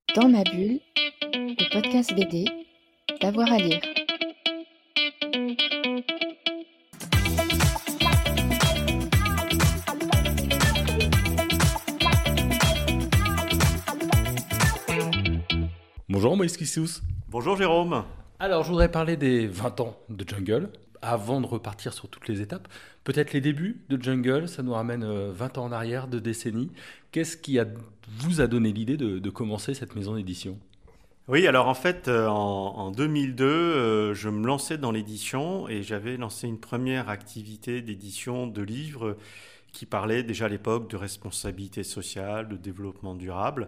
Dans ma bulle, le podcast BD, d'avoir à lire. Bonjour Moïse Kissous. Bonjour Jérôme. Alors je voudrais parler des 20 ans de Jungle. Avant de repartir sur toutes les étapes, peut-être les débuts de Jungle, ça nous ramène 20 ans en arrière, 2 décennies. Qu'est-ce qui vous a donné l'idée de commencer cette maison d'édition ? Oui, alors en fait, en 2002, je me lançais dans l'édition et j'avais lancé une première activité d'édition de livres qui parlait déjà à l'époque de responsabilité sociale, de développement durable.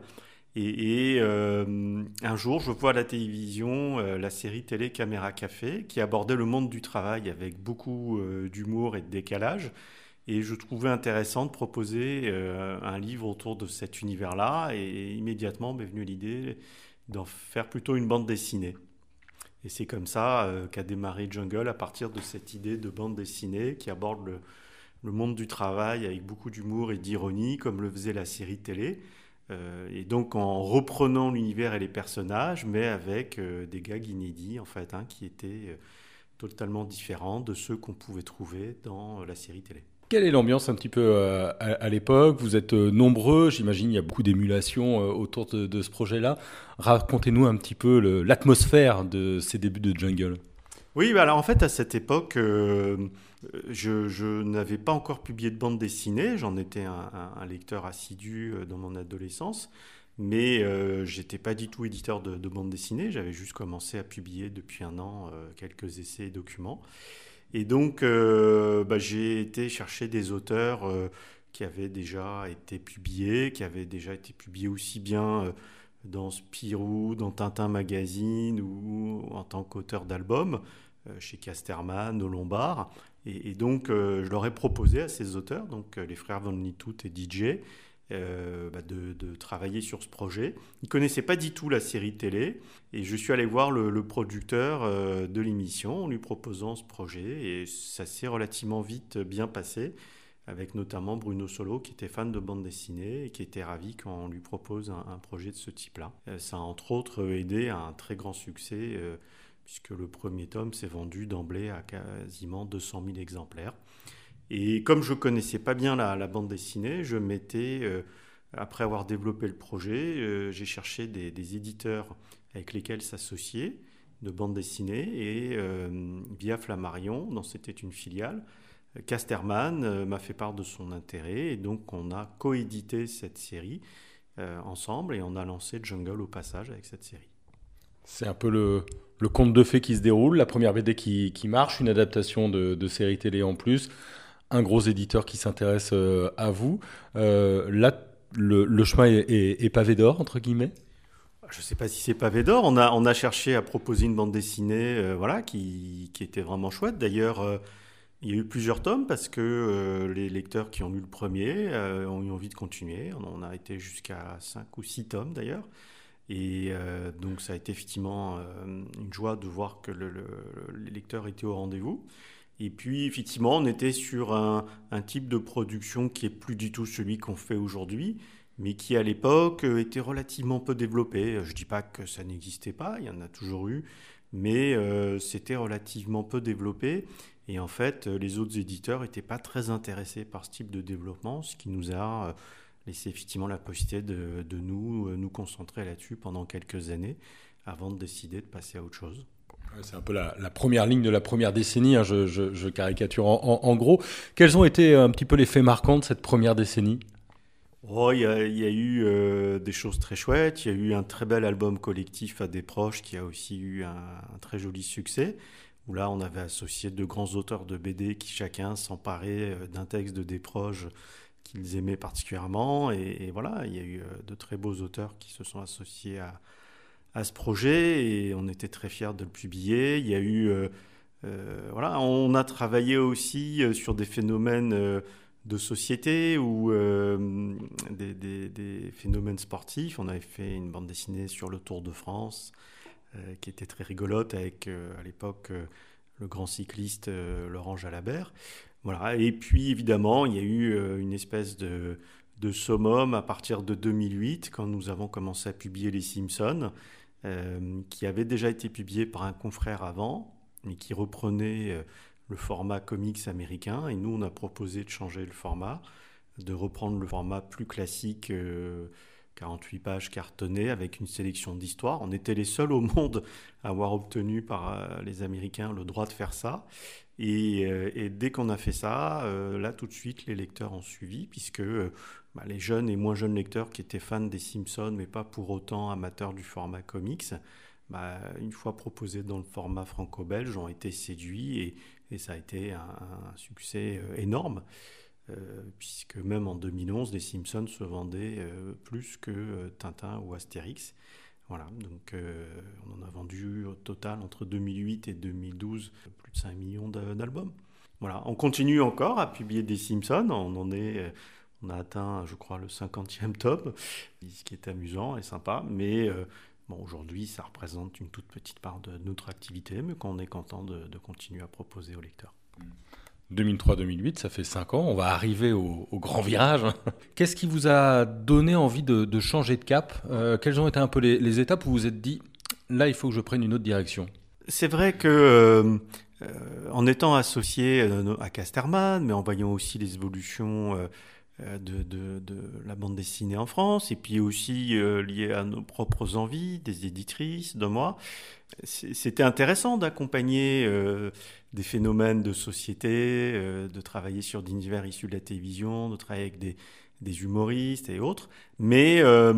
Un jour, je vois à la télévision la série télé Caméra Café qui abordait le monde du travail avec beaucoup d'humour et de décalage. Et je trouvais intéressant de proposer un livre autour de cet univers-là. Et immédiatement m'est venue l'idée d'en faire plutôt une bande dessinée. Et c'est comme ça qu'a démarré Jungle à partir de cette idée de bande dessinée qui aborde le monde du travail avec beaucoup d'humour et d'ironie, comme le faisait la série télé. Et donc en reprenant l'univers et les personnages, mais avec des gags inédits en fait, qui étaient totalement différents de ceux qu'on pouvait trouver dans la série télé. Quelle est l'ambiance un petit peu à l'époque ? Vous êtes nombreux, j'imagine il y a beaucoup d'émulation autour de ce projet-là. Racontez-nous un petit peu l'atmosphère de ces débuts de Jungle. Oui, bah alors en fait à cette époque, je n'avais pas encore publié de bande dessinée, j'en étais un lecteur assidu dans mon adolescence, mais j'étais pas du tout éditeur de bande dessinée, j'avais juste commencé à publier depuis un an quelques essais et documents. Et donc j'ai été chercher des auteurs qui avaient déjà été publiés, qui avaient déjà été publiés aussi bien dans Spirou, dans Tintin Magazine ou en tant qu'auteur d'albums chez Casterman, au Lombard. Et donc, je leur ai proposé à ces auteurs, donc les frères Van Liethout et DJ, de travailler sur ce projet. Ils ne connaissaient pas du tout la série télé, et je suis allé voir le producteur de l'émission en lui proposant ce projet, et ça s'est relativement vite bien passé, avec notamment Bruno Solo, qui était fan de bande dessinée, et qui était ravi quand on lui propose un projet de ce type-là. Ça a entre autres aidé à un très grand succès, puisque le premier tome s'est vendu d'emblée à quasiment 200 000 exemplaires. Et comme je ne connaissais pas bien la bande dessinée, je m'étais, après avoir développé le projet, j'ai cherché des éditeurs avec lesquels s'associer de bande dessinée. Et via Flammarion, dont c'était une filiale, Casterman m'a fait part de son intérêt. Et donc on a coédité cette série ensemble et on a lancé Jungle au passage avec cette série. C'est un peu le conte de fées qui se déroule, la première BD qui marche, une adaptation de série télé en plus, un gros éditeur qui s'intéresse à vous. Là, le chemin est pavé d'or, entre guillemets. Je ne sais pas si c'est pavé d'or. On a cherché à proposer une bande dessinée qui était vraiment chouette. D'ailleurs, il y a eu plusieurs tomes parce que les lecteurs qui ont lu le premier ont eu envie de continuer. On a été jusqu'à 5 ou 6 tomes d'ailleurs. Et donc ça a été effectivement une joie de voir que les lecteurs étaient au rendez-vous. Et puis effectivement on était sur un type de production qui est plus du tout celui qu'on fait aujourd'hui, mais qui à l'époque était relativement peu développé. Je ne dis pas que ça n'existait pas, il y en a toujours eu, mais c'était relativement peu développé. Et en fait les autres éditeurs n'étaient pas très intéressés par ce type de développement, ce qui nous a laisser effectivement la possibilité de nous concentrer là-dessus pendant quelques années avant de décider de passer à autre chose. C'est un peu la première ligne de la première décennie, je caricature en gros. Quels ont été un petit peu les faits marquants de cette première décennie ? Il y a eu des choses très chouettes, il y a eu un très bel album collectif à des proches qui a aussi eu un très joli succès, où là on avait associé deux grands auteurs de BD qui chacun s'emparait d'un texte de Desproges qu'ils aimaient particulièrement. Et voilà, il y a eu de très beaux auteurs qui se sont associés à ce projet et on était très fiers de le publier. Il y a eu, on a travaillé aussi sur des phénomènes de société ou des phénomènes sportifs. On avait fait une bande dessinée sur le Tour de France qui était très rigolote avec à l'époque le grand cycliste Laurent Jalabert. Voilà. Et puis évidemment, il y a eu une espèce de summum à partir de 2008, quand nous avons commencé à publier Les Simpsons, qui avait déjà été publié par un confrère avant, mais qui reprenait le format comics américain. Et nous, on a proposé de changer le format, de reprendre le format plus classique, 48 pages cartonnées, avec une sélection d'histoires. On était les seuls au monde à avoir obtenu par les Américains le droit de faire ça. Et dès qu'on a fait ça, là, tout de suite, les lecteurs ont suivi, puisque les jeunes et moins jeunes lecteurs qui étaient fans des Simpsons, mais pas pour autant amateurs du format comics, une fois proposés dans le format franco-belge, ont été séduits et ça a été un succès énorme, puisque même en 2011, les Simpsons se vendaient plus que Tintin ou Astérix. Voilà, donc on en a vendu au total entre 2008 et 2012 plus de 5 millions d'albums. Voilà, on continue encore à publier des Simpsons, on a atteint, je crois, le 50e tome, ce qui est amusant et sympa, mais aujourd'hui, ça représente une toute petite part de notre activité, mais qu'on est content de continuer à proposer aux lecteurs. 2003-2008, ça fait 5 ans, on va arriver au grand virage. Qu'est-ce qui vous a donné envie de changer de cap ? Quelles ont été un peu les étapes où vous vous êtes dit, là, il faut que je prenne une autre direction ? C'est vrai que en étant associé à Casterman, mais en voyant aussi les évolutions de la bande dessinée en France, et puis aussi lié à nos propres envies, des éditrices, de moi, c'était intéressant d'accompagner des phénomènes de société, de travailler sur des univers issus de la télévision, de travailler avec des humoristes et autres, mais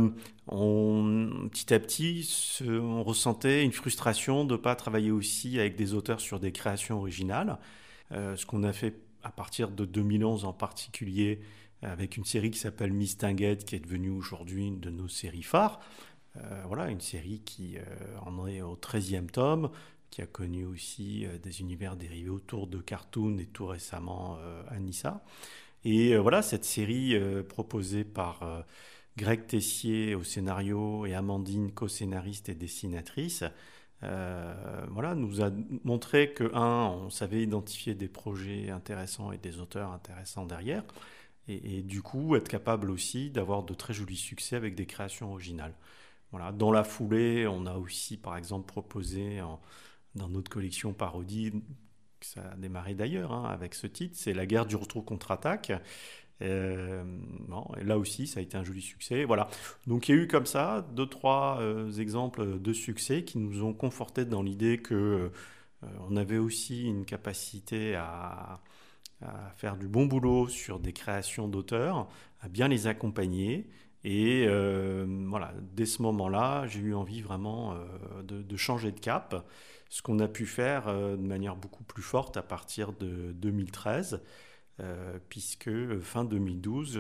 petit à petit, on ressentait une frustration de ne pas travailler aussi avec des auteurs sur des créations originales, ce qu'on a fait à partir de 2011 en particulier, avec une série qui s'appelle Mistinguett, qui est devenue aujourd'hui une de nos séries phares. Voilà, une série qui en est au 13e tome, qui a connu aussi des univers dérivés autour de Cartoon et tout récemment Anissa. Et voilà, cette série proposée par Greg Tessier au scénario et Amandine, co-scénariste et dessinatrice, nous a montré on savait identifier des projets intéressants et des auteurs intéressants derrière. Et du coup, être capable aussi d'avoir de très jolis succès avec des créations originales. Voilà. Dans la foulée, on a aussi, par exemple, proposé dans notre collection parodie, ça a démarré d'ailleurs avec ce titre, c'est La guerre du retour contre-attaque. Et là aussi, ça a été un joli succès. Voilà. Donc, il y a eu comme ça 2-3 exemples de succès qui nous ont confortés dans l'idée que on avait aussi une capacité à faire du bon boulot sur des créations d'auteurs, à bien les accompagner. Et dès ce moment-là, j'ai eu envie vraiment de changer de cap, ce qu'on a pu faire de manière beaucoup plus forte à partir de 2013, puisque fin 2012,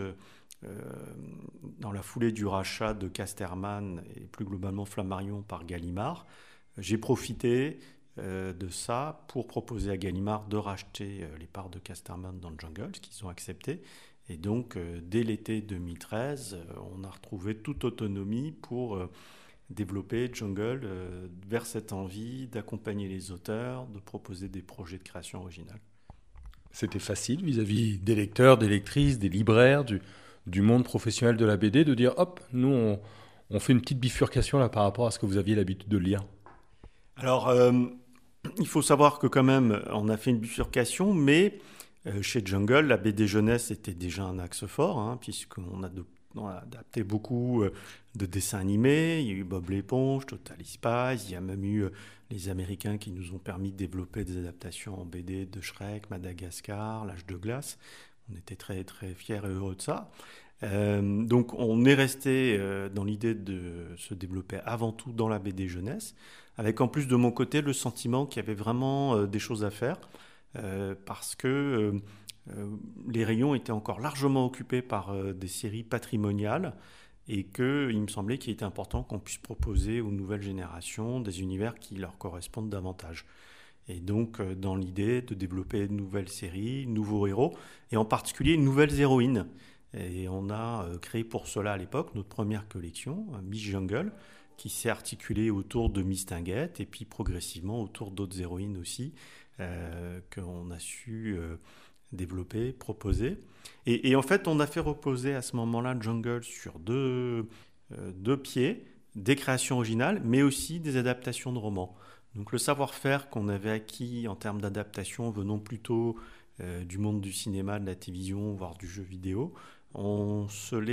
dans la foulée du rachat de Casterman et plus globalement Flammarion par Gallimard, j'ai profité de ça pour proposer à Gallimard de racheter les parts de Casterman dans le Jungle, ce qu'ils ont accepté. Et donc, dès l'été 2013, on a retrouvé toute autonomie pour développer Jungle vers cette envie d'accompagner les auteurs, de proposer des projets de création originale. C'était facile vis-à-vis des lecteurs, des lectrices, des libraires, du monde professionnel de la BD, de dire, hop, nous, on fait une petite bifurcation là par rapport à ce que vous aviez l'habitude de lire. Alors, il faut savoir que quand même, on a fait une bifurcation, mais chez Jungle, la BD jeunesse était déjà un axe fort, puisqu'on a adapté beaucoup de dessins animés. Il y a eu Bob l'éponge, Total Spies, il y a même eu les Américains qui nous ont permis de développer des adaptations en BD de Shrek, Madagascar, L'Âge de glace. On était très, très fiers et heureux de ça. Donc on est resté dans l'idée de se développer avant tout dans la BD jeunesse, avec en plus de mon côté le sentiment qu'il y avait vraiment des choses à faire, parce que les rayons étaient encore largement occupés par des séries patrimoniales et qu'il me semblait qu'il était important qu'on puisse proposer aux nouvelles générations des univers qui leur correspondent davantage. Et donc dans l'idée de développer de nouvelles séries, nouveaux héros, et en particulier de nouvelles héroïnes. Et on a créé pour cela à l'époque notre première collection, Miss Jungle, qui s'est articulée autour de Mistinguett et puis progressivement autour d'autres héroïnes aussi, qu'on a su développer, proposer. Et en fait, on a fait reposer à ce moment-là Jungle sur deux pieds, des créations originales, mais aussi des adaptations de romans. Donc le savoir-faire qu'on avait acquis en termes d'adaptation venant plutôt du monde du cinéma, de la télévision, voire du jeu vidéo, on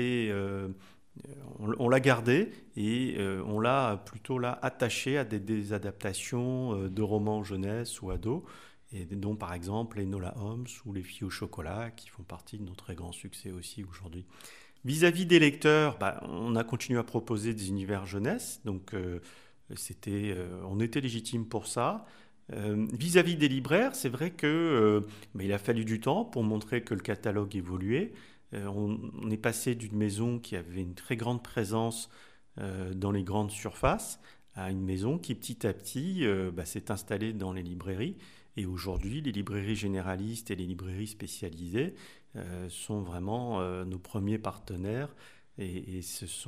l'a gardé et on l'a plutôt là attaché à des adaptations de romans jeunesse ou ados, et dont par exemple les Enola Holmes ou les Filles au chocolat, qui font partie de nos très grands succès aussi aujourd'hui. Vis-à-vis des lecteurs, on a continué à proposer des univers jeunesse, donc on était légitime pour ça. Vis-à-vis des libraires, c'est vrai que il a fallu du temps pour montrer que le catalogue évoluait. On est passé d'une maison qui avait une très grande présence dans les grandes surfaces à une maison qui petit à petit s'est installée dans les librairies. Et aujourd'hui, les librairies généralistes et les librairies spécialisées sont vraiment nos premiers partenaires. Et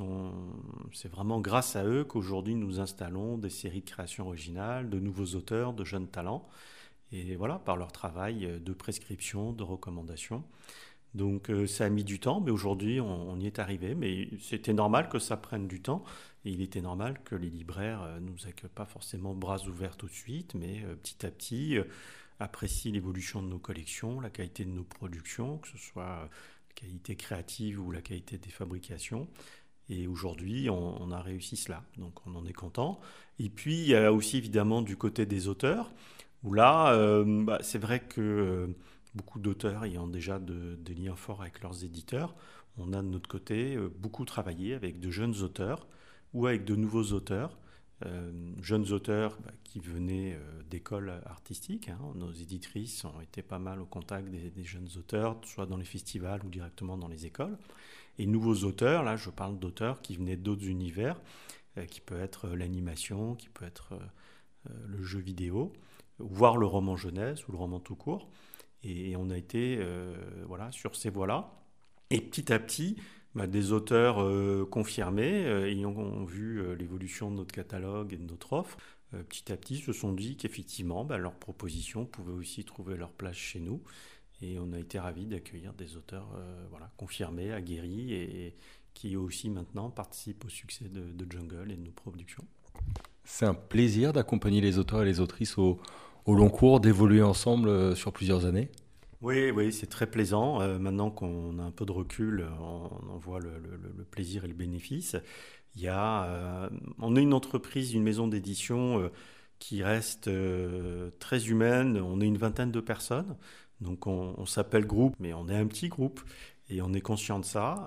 c'est vraiment grâce à eux qu'aujourd'hui nous installons des séries de créations originales, de nouveaux auteurs, de jeunes talents. Et voilà, par leur travail de prescription, de recommandation. Donc ça a mis du temps, mais aujourd'hui on y est arrivé. Mais c'était normal que ça prenne du temps. Et il était normal que les libraires nous accueillent pas forcément bras ouverts tout de suite, mais petit à petit apprécient l'évolution de nos collections, la qualité de nos productions, que ce soit la qualité créative ou la qualité des fabrications. Et aujourd'hui, on a réussi cela. Donc on en est content. Et puis il y a aussi évidemment du côté des auteurs, où là, c'est vrai que beaucoup d'auteurs ayant déjà des liens forts avec leurs éditeurs, on a de notre côté beaucoup travaillé avec de jeunes auteurs ou avec de nouveaux auteurs. Jeunes auteurs qui venaient d'écoles artistiques. Nos éditrices ont été pas mal au contact des jeunes auteurs, soit dans les festivals ou directement dans les écoles. Et nouveaux auteurs, là je parle d'auteurs qui venaient d'autres univers, qui peut être l'animation, qui peut être le jeu vidéo, voire le roman jeunesse ou le roman tout court. Et on a été sur ces voies-là. Et petit à petit, des auteurs confirmés, ayant vu l'évolution de notre catalogue et de notre offre, petit à petit se sont dit qu'effectivement, leurs propositions pouvaient aussi trouver leur place chez nous. Et on a été ravis d'accueillir des auteurs confirmés, aguerris, et qui aussi maintenant participent au succès de Jungle et de nos productions. C'est un plaisir d'accompagner les auteurs et les autrices au long cours, d'évoluer ensemble sur plusieurs années. Oui, c'est très plaisant. Maintenant qu'on a un peu de recul, on voit le plaisir et le bénéfice. On est une entreprise, une maison d'édition qui reste très humaine. On est une vingtaine de personnes. Donc on s'appelle groupe, mais on est un petit groupe. Et on est conscient de ça.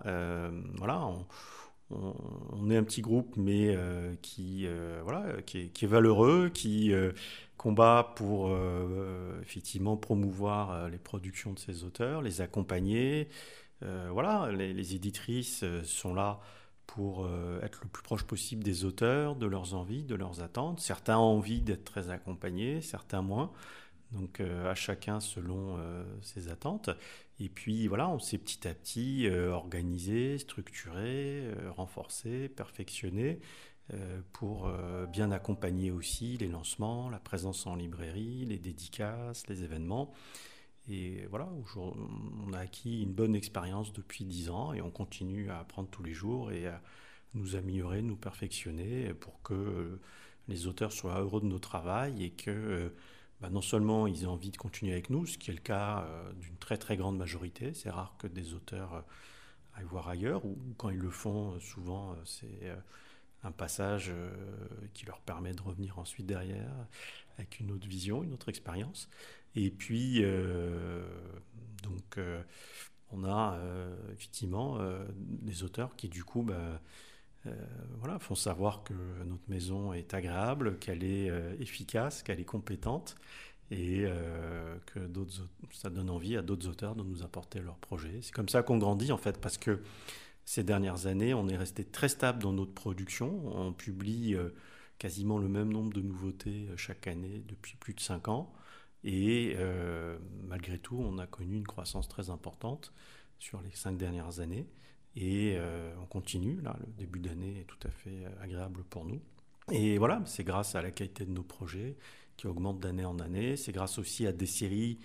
On est un petit groupe, mais qui est valeureux, qui combat pour effectivement promouvoir les productions de ces auteurs, les accompagner. Les éditrices sont là pour être le plus proche possible des auteurs, de leurs envies, de leurs attentes. Certains ont envie d'être très accompagnés, certains moins. Donc à chacun selon ses attentes. Et puis on s'est petit à petit organisé, structuré, renforcé, perfectionné pour bien accompagner aussi les lancements, la présence en librairie, les dédicaces, les événements. Et on a acquis une bonne expérience depuis 10 ans et on continue à apprendre tous les jours et à nous améliorer, nous perfectionner pour que les auteurs soient heureux de nos travail et que non seulement ils aient envie de continuer avec nous, ce qui est le cas d'une très très grande majorité. C'est rare que des auteurs aillent voir ailleurs, ou quand ils le font, souvent c'est un passage qui leur permet de revenir ensuite derrière avec une autre vision, une autre expérience. Et puis, on a effectivement des auteurs qui du coup font savoir que notre maison est agréable, qu'elle est efficace, qu'elle est compétente et que ça donne envie à d'autres auteurs de nous apporter leurs projets. C'est comme ça qu'on grandit en fait, parce que ces dernières années, on est resté très stable dans notre production. On publie quasiment le même nombre de nouveautés chaque année depuis plus de 5 ans. Et malgré tout, on a connu une croissance très importante sur les 5 dernières années. Et on continue, là, le début d'année est tout à fait agréable pour nous. Et voilà, c'est grâce à la qualité de nos projets qui augmentent d'année en année. C'est grâce aussi à des séries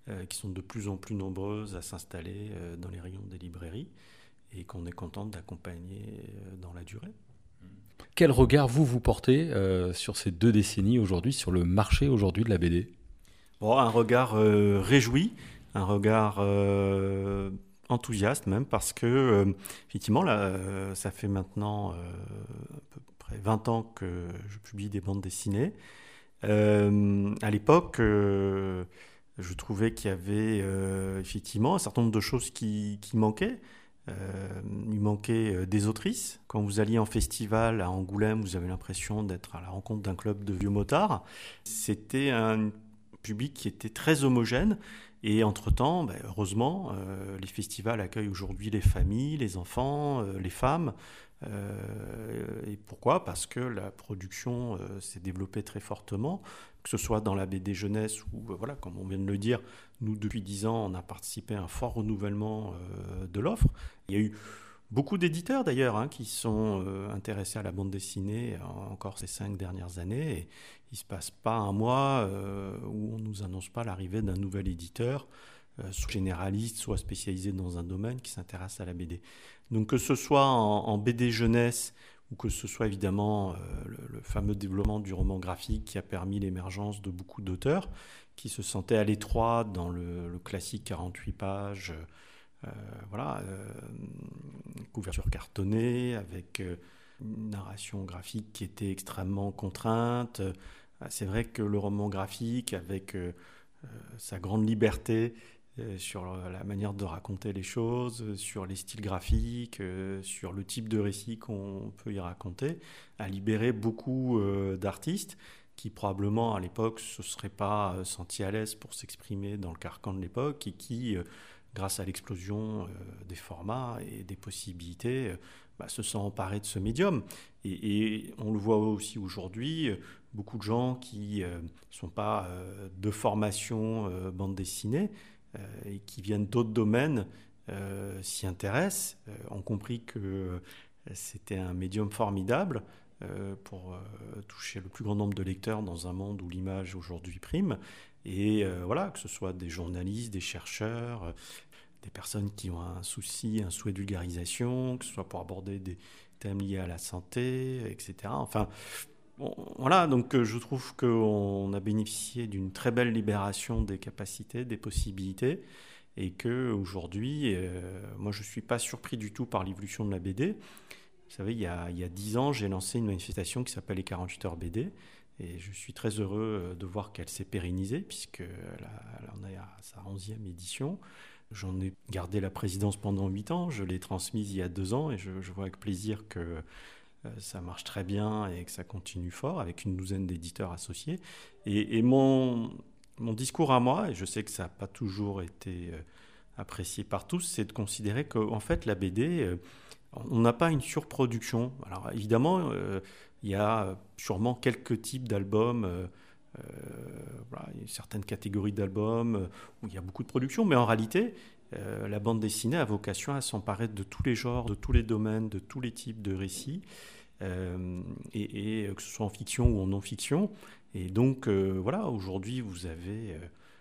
qui sont de plus en plus nombreuses à s'installer dans les rayons des librairies et qu'on est content d'accompagner dans la durée. Quel regard vous portez sur ces 2 décennies aujourd'hui, sur le marché aujourd'hui de la BD ? Bon, un regard réjoui, un regard enthousiaste même, parce que effectivement, là, ça fait maintenant à peu près 20 ans que je publie des bandes dessinées. À l'époque, je trouvais qu'il y avait effectivement un certain nombre de choses qui manquaient. Il manquait des autrices. Quand vous alliez en festival à Angoulême, vous avez l'impression d'être à la rencontre d'un club de vieux motards. C'était un public qui était très homogène. Et entre-temps, heureusement, les festivals accueillent aujourd'hui les familles, les enfants, les femmes. Et pourquoi ? Parce que la production s'est développée très fortement, que ce soit dans la BD jeunesse ou, voilà, comme on vient de le dire, nous, depuis 10 ans, on a participé à un fort renouvellement de l'offre. Il y a eu beaucoup d'éditeurs, d'ailleurs, qui sont intéressés à la bande dessinée encore ces 5 dernières années. Et il ne se passe pas un mois où on ne nous annonce pas l'arrivée d'un nouvel éditeur, soit généraliste, soit spécialisé dans un domaine qui s'intéresse à la BD. Donc que ce soit en BD jeunesse ou que ce soit évidemment le fameux développement du roman graphique qui a permis l'émergence de beaucoup d'auteurs qui se sentaient à l'étroit dans le classique 48 pages, couverture cartonnée avec une narration graphique qui était extrêmement contrainte. C'est vrai que le roman graphique, avec sa grande liberté sur la manière de raconter les choses, sur les styles graphiques, sur le type de récit qu'on peut y raconter, a libéré beaucoup d'artistes qui probablement à l'époque ne se seraient pas sentis à l'aise pour s'exprimer dans le carcan de l'époque et qui, grâce à l'explosion des formats et des possibilités, se sont emparés de ce médium. Et on le voit aussi aujourd'hui, beaucoup de gens qui ne sont pas de formation bande dessinée et qui viennent d'autres domaines s'y intéressent, ont compris que c'était un médium formidable pour toucher le plus grand nombre de lecteurs dans un monde où l'image aujourd'hui prime. Et voilà, que ce soit des journalistes, des chercheurs, des personnes qui ont un souci, un souhait de vulgarisation, que ce soit pour aborder des thèmes liés à la santé, etc. Enfin, voilà, donc je trouve qu'on a bénéficié d'une très belle libération des capacités, des possibilités, et qu'aujourd'hui, moi je ne suis pas surpris du tout par l'évolution de la BD. Vous savez, il y a 10 ans, j'ai lancé une manifestation qui s'appelle les 48 heures BD, et je suis très heureux de voir qu'elle s'est pérennisée, puisqu'elle en est à sa 11e édition. J'en ai gardé la présidence pendant 8 ans, je l'ai transmise il y a 2 ans, et je vois avec plaisir que ça marche très bien et que ça continue fort avec une douzaine d'éditeurs associés. Et mon discours à moi, et je sais que ça n'a pas toujours été apprécié par tous, c'est de considérer qu'en fait la BD, on n'a pas une surproduction. Alors évidemment, il y a sûrement quelques types d'albums, il y a certaines catégories d'albums où il y a beaucoup de production, mais en réalité, la bande dessinée a vocation à s'emparer de tous les genres, de tous les domaines, de tous les types de récits, et que ce soit en fiction ou en non-fiction. Et donc, aujourd'hui, vous avez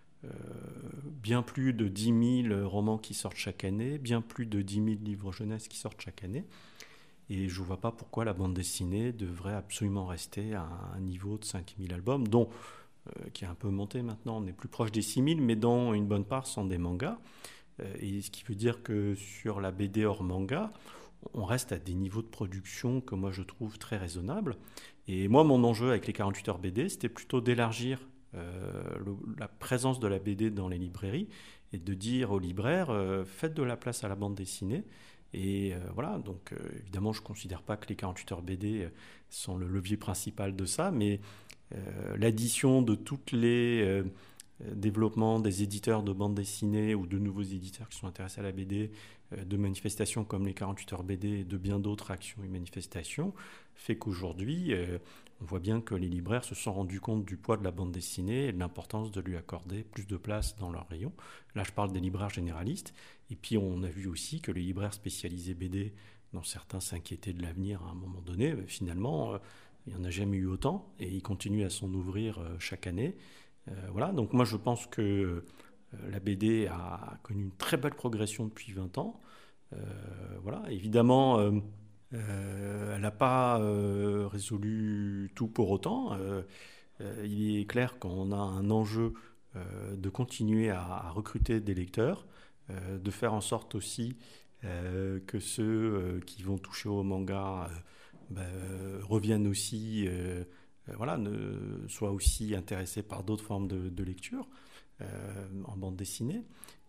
bien plus de 10 000 romans qui sortent chaque année, bien plus de 10 000 livres jeunesse qui sortent chaque année. Et je ne vois pas pourquoi la bande dessinée devrait absolument rester à un niveau de 5 000 albums, qui est un peu monté maintenant, on est plus proche des 6 000, mais dont une bonne part sont des mangas. Et ce qui veut dire que sur la BD hors manga, on reste à des niveaux de production que moi je trouve très raisonnables. Et moi, mon enjeu avec les 48 heures BD, c'était plutôt d'élargir la présence de la BD dans les librairies et de dire aux libraires, faites de la place à la bande dessinée. Et donc évidemment, je ne considère pas que les 48 heures BD sont le levier principal de ça, mais l'addition de toutes les développements des éditeurs de bande dessinée ou de nouveaux éditeurs qui sont intéressés à la BD, de manifestations comme les 48 heures BD et de bien d'autres actions et manifestations, fait qu'aujourd'hui, on voit bien que les libraires se sont rendus compte du poids de la bande dessinée et de l'importance de lui accorder plus de place dans leur rayon. Là, je parle des libraires généralistes. Et puis, on a vu aussi que les libraires spécialisés BD, dont certains s'inquiétaient de l'avenir à un moment donné, finalement, il n'y en a jamais eu autant et ils continuent à s'en ouvrir chaque année. Donc moi, je pense que la BD a connu une très belle progression depuis 20 ans. Voilà, évidemment, elle n'a pas résolu tout pour autant. Il est clair qu'on a un enjeu de continuer à recruter des lecteurs, de faire en sorte aussi que ceux qui vont toucher au manga reviennent aussi, voilà, soient aussi intéressés par d'autres formes de lecture en bande dessinée.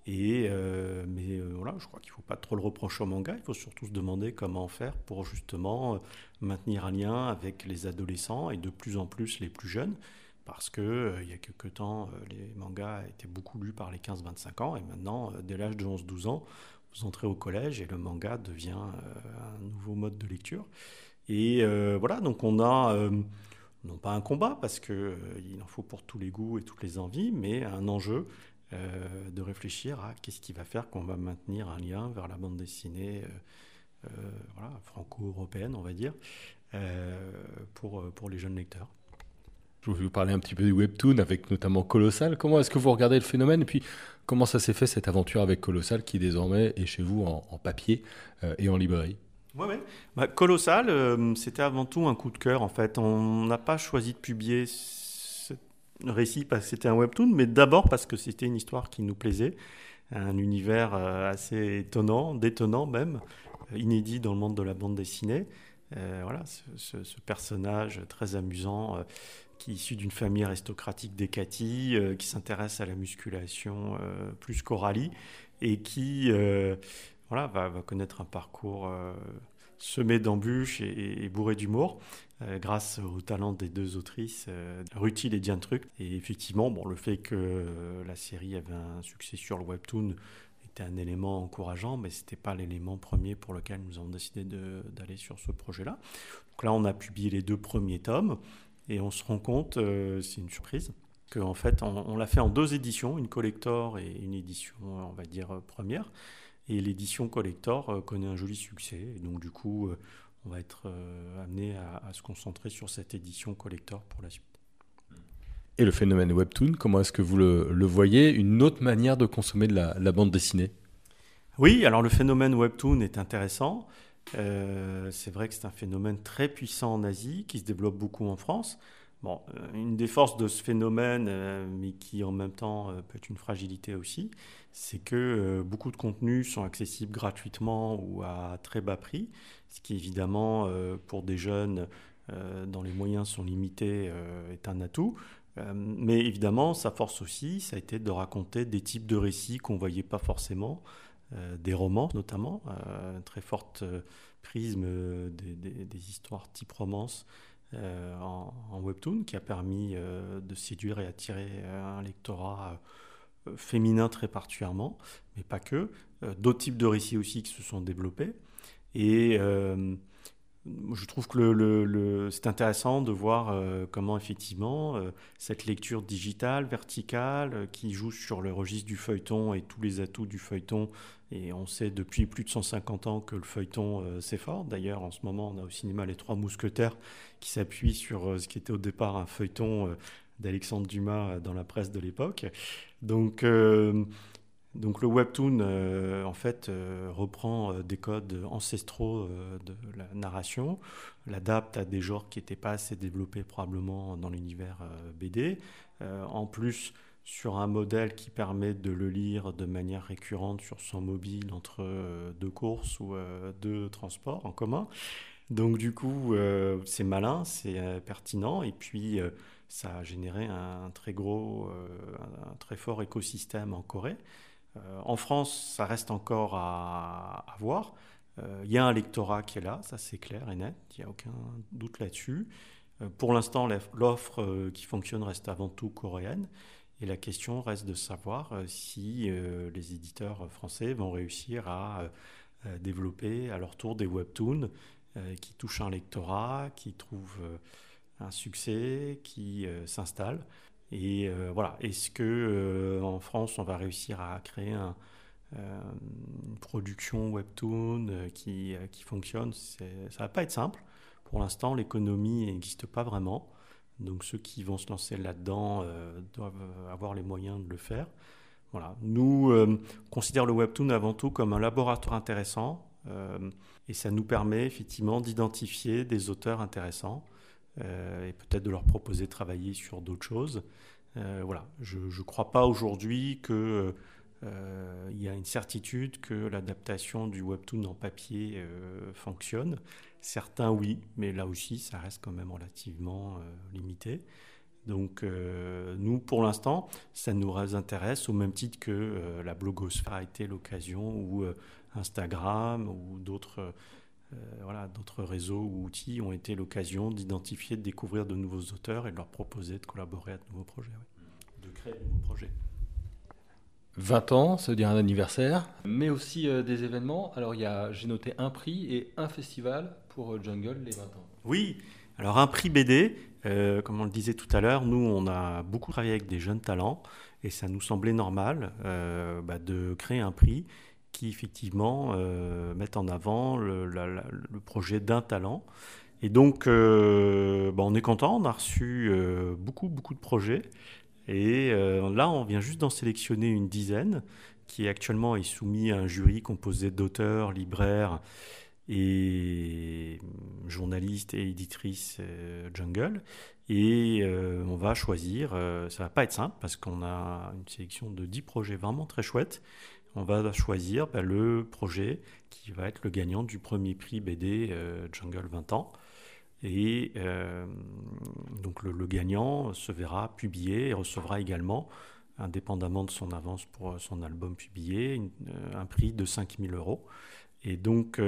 Mais voilà, je crois qu'il ne faut pas trop le reprocher au manga, il faut surtout se demander comment faire pour justement maintenir un lien avec les adolescents et de plus en plus les plus jeunes, parce que il y a quelques temps, les mangas étaient beaucoup lus par les 15-25 ans, et maintenant, dès l'âge de 11-12 ans, vous entrez au collège et le manga devient un nouveau mode de lecture. Et voilà, donc on a non pas un combat, parce qu'il en faut pour tous les goûts et toutes les envies, mais un enjeu de réfléchir à qu'est-ce qui va faire qu'on va maintenir un lien vers la bande dessinée voilà, franco-européenne, on va dire, pour les jeunes lecteurs. Je voulais vous parler un petit peu du webtoon avec notamment Colossal. Comment est-ce que vous regardez le phénomène et puis comment ça s'est fait cette aventure avec Colossal qui désormais est chez vous en papier et en librairie? Ouais. Colossal, c'était avant tout un coup de cœur en fait. On n'a pas choisi de publier ce récit parce que c'était un webtoon, mais d'abord parce que c'était une histoire qui nous plaisait, un univers assez étonnant, détonnant même, inédit dans le monde de la bande dessinée. Voilà, ce personnage très amusant qui est issu d'une famille aristocratique d'Hécatie, qui s'intéresse à la musculation plus qu'Oralie et qui voilà, va connaître un parcours semé d'embûches et bourré d'humour grâce au talent des deux autrices, Rutil et Diane Truc. Et effectivement, le fait que la série avait un succès sur le webtoon était un élément encourageant, mais ce n'était pas l'élément premier pour lequel nous avons décidé d'aller sur ce projet-là. Donc là, on a publié les 2 premiers tomes et on se rend compte, c'est une surprise, qu'en fait, on l'a fait en 2 éditions, une collector et une édition, on va dire, première. Et l'édition collector connaît un joli succès. Et donc, du coup, on va être amené à se concentrer sur cette édition collector pour la suite. Et le phénomène webtoon, comment est-ce que vous le voyez? Une autre manière de consommer de la bande dessinée? Oui, alors le phénomène webtoon est intéressant. C'est vrai que c'est un phénomène très puissant en Asie, qui se développe beaucoup en France. Une des forces de ce phénomène, mais qui en même temps peut être une fragilité aussi, c'est que beaucoup de contenus sont accessibles gratuitement ou à très bas prix, ce qui évidemment pour des jeunes dont les moyens sont limités est un atout. Mais évidemment, sa force aussi, ça a été de raconter des types de récits qu'on ne voyait pas forcément, des romans notamment, très forte prisme des histoires type romance, en webtoon, qui a permis de séduire et attirer un lectorat féminin très particulièrement, mais pas que. D'autres types de récits aussi qui se sont développés. Et je trouve que c'est intéressant de voir comment effectivement cette lecture digitale, verticale, qui joue sur le registre du feuilleton et tous les atouts du feuilleton. Et on sait depuis plus de 150 ans que le feuilleton c'est fort. D'ailleurs, en ce moment, on a au cinéma Les Trois Mousquetaires qui s'appuient sur ce qui était au départ un feuilleton d'Alexandre Dumas dans la presse de l'époque. Donc le webtoon, en fait, reprend des codes ancestraux de la narration, l'adapte à des genres qui n'étaient pas assez développés probablement dans l'univers BD. En plus, sur un modèle qui permet de le lire de manière récurrente sur son mobile entre 2 courses ou 2 transports en commun. Donc du coup, c'est malin, c'est pertinent, et puis ça a généré un très fort écosystème en Corée. En France, ça reste encore à voir. Il y a un lectorat qui est là, ça c'est clair et net, il n'y a aucun doute là-dessus. Pour l'instant, l'offre qui fonctionne reste avant tout coréenne. Et la question reste de savoir si les éditeurs français vont réussir à développer à leur tour des webtoons qui touchent un lectorat, qui trouvent un succès, qui s'installent. Et voilà, est-ce que en France, on va réussir à créer une production webtoon qui fonctionne? Ça va pas être simple. Pour l'instant, l'économie n'existe pas vraiment. Donc ceux qui vont se lancer là-dedans doivent avoir les moyens de le faire. Voilà. Nous, on considère le webtoon avant tout comme un laboratoire intéressant et ça nous permet effectivement d'identifier des auteurs intéressants et peut-être de leur proposer de travailler sur d'autres choses. Voilà. Je ne crois pas aujourd'hui que il y a une certitude que l'adaptation du webtoon en papier fonctionne. Certains oui, mais là aussi ça reste quand même relativement limité. Donc nous, pour l'instant, ça nous intéresse au même titre que la blogosphère a été l'occasion, ou Instagram, ou d'autres d'autres réseaux ou outils ont été l'occasion d'identifier, de découvrir de nouveaux auteurs et de leur proposer de collaborer à de nouveaux projets, de créer de nouveaux projets. 20 ans, ça veut dire un anniversaire, mais aussi des événements. Alors j'ai noté un prix et un festival pour Jungle les 20 ans. Oui, alors un prix BD, comme on le disait tout à l'heure, nous on a beaucoup travaillé avec des jeunes talents et ça nous semblait normal de créer un prix qui effectivement mette en avant le projet d'un talent. Et donc on est content, on a reçu beaucoup de projets. Et là, on vient juste d'en sélectionner une dizaine qui actuellement est soumis à un jury composé d'auteurs, libraires et journalistes et éditrices Jungle. Et on va choisir, ça va pas être simple parce qu'on a une sélection de 10 projets vraiment très chouettes. On va choisir le projet qui va être le gagnant du premier prix BD Jungle 20 ans. Et donc le gagnant se verra publié et recevra également, indépendamment de son avance pour son album publié, un prix de 5 000 €. Et donc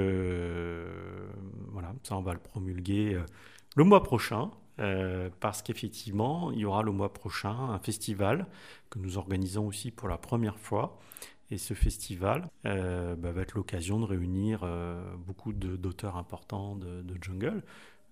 voilà, ça on va le promulguer le mois prochain, parce qu'effectivement il y aura le mois prochain un festival que nous organisons aussi pour la première fois. Et ce festival va être l'occasion de réunir beaucoup d'auteurs importants de Jungle.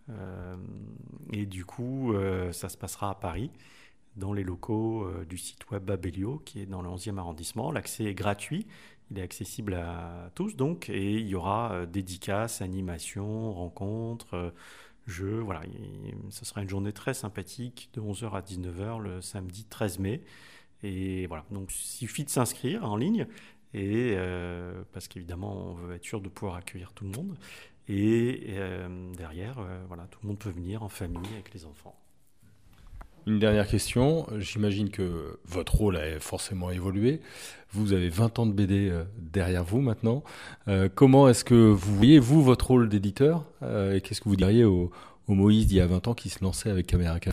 Et du coup, ça se passera à Paris, dans les locaux du site web Babelio, qui est dans le 11e arrondissement. L'accès est gratuit, il est accessible à tous, donc, et il y aura dédicaces, animations, rencontres, jeux. Voilà, ce sera une journée très sympathique de 11h à 19h le samedi 13 mai. Et voilà, donc il suffit de s'inscrire en ligne, et, parce qu'évidemment, on veut être sûr de pouvoir accueillir tout le monde. Et derrière, voilà, tout le monde peut venir en famille avec les enfants. Une dernière question. J'imagine que votre rôle a forcément évolué. Vous avez 20 ans de BD derrière vous maintenant. Comment est-ce que vous voyez, vous, votre rôle d'éditeur et qu'est-ce que vous diriez au Moïse d'il y a 20 ans qui se lançait avec Caméra Café ?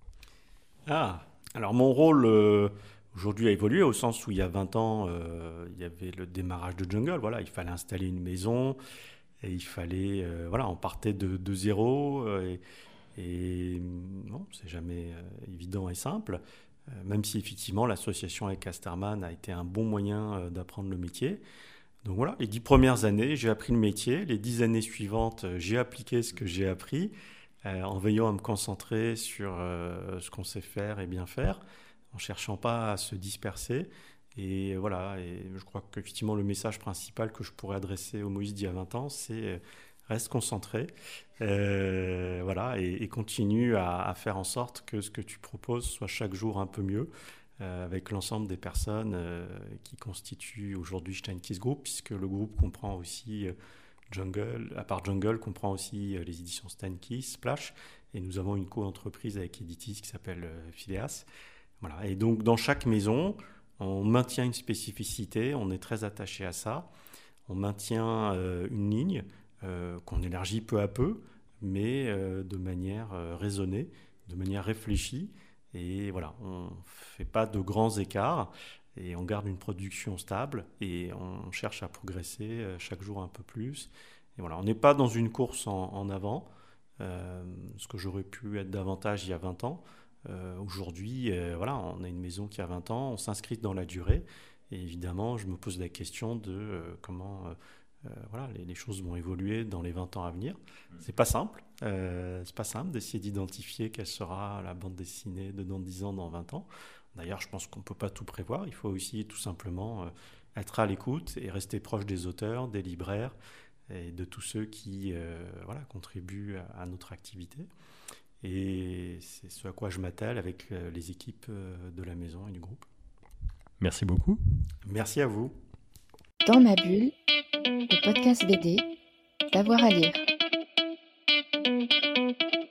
Alors mon rôle aujourd'hui a évolué au sens où il y a 20 ans, il y avait le démarrage de Jungle. Voilà, il fallait installer une maison. Et il fallait, on partait de zéro et non, c'est jamais évident et simple, même si effectivement l'association avec Casterman a été un bon moyen d'apprendre le métier. Donc voilà, les 10 premières années, j'ai appris le métier. Les 10 années suivantes, j'ai appliqué ce que j'ai appris en veillant à me concentrer sur ce qu'on sait faire et bien faire, en cherchant pas à se disperser. Et voilà, et je crois qu'effectivement le message principal que je pourrais adresser au Moïse d'il y a 20 ans, c'est reste concentré, voilà, et continue à faire en sorte que ce que tu proposes soit chaque jour un peu mieux, avec l'ensemble des personnes qui constituent aujourd'hui Steinkiss Group, puisque le groupe comprend aussi Jungle, à part Jungle, comprend aussi les éditions Steinkiss, Splash, et nous avons une co-entreprise avec Editis qui s'appelle Phileas. Voilà, et donc dans chaque maison, on maintient une spécificité, on est très attaché à ça. On maintient une ligne qu'on élargit peu à peu, mais de manière raisonnée, de manière réfléchie. Et voilà, on ne fait pas de grands écarts et on garde une production stable et on cherche à progresser chaque jour un peu plus. Et voilà, on n'est pas dans une course en avant, ce que j'aurais pu être davantage il y a 20 ans. Aujourd'hui, voilà, on a une maison qui a 20 ans, on s'inscrit dans la durée. Et évidemment, je me pose la question de comment voilà, les choses vont évoluer dans les 20 ans à venir. C'est pas simple d'essayer d'identifier quelle sera la bande dessinée de dans 10 ans, dans 20 ans. D'ailleurs, je pense qu'on ne peut pas tout prévoir. Il faut aussi tout simplement être à l'écoute et rester proche des auteurs, des libraires et de tous ceux qui voilà, contribuent à notre activité. Et c'est ce à quoi je m'attelle avec les équipes de la maison et du groupe. Merci beaucoup. Merci à vous. Dans ma bulle, le podcast BD, d'avoir à lire.